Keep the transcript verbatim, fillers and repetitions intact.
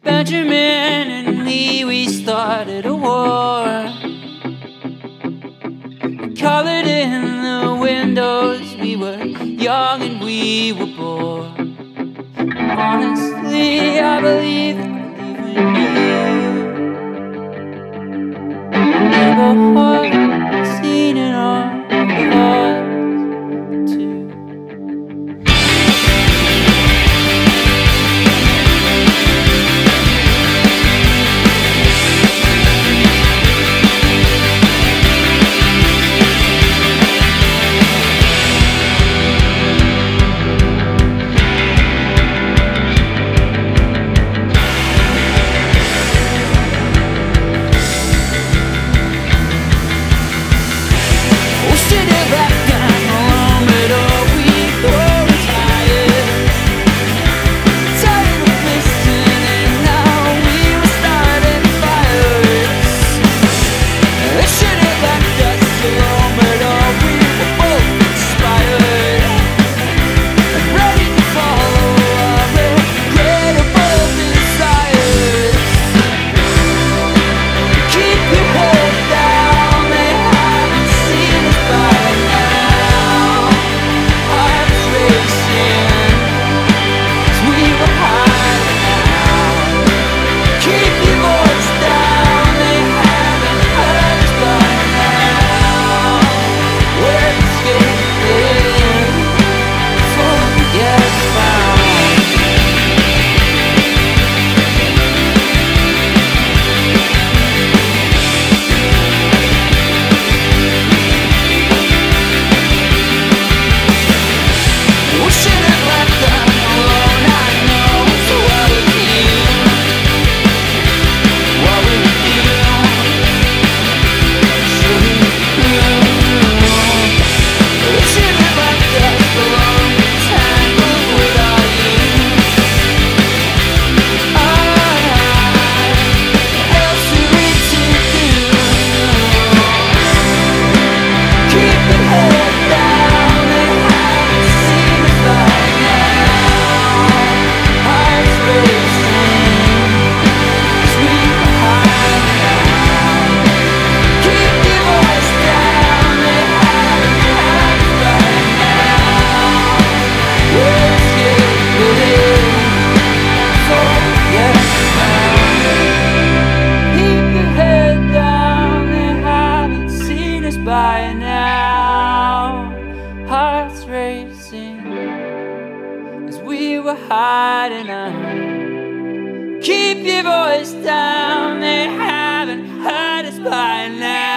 Benjamin and me, we started a war. We colored in the windows. We were young and we were bored. Honestly, I believe, I believe in you. Neighborhood, seen it all before. By now, hearts racing as we were hiding out. Keep your voice down, they haven't heard us by now.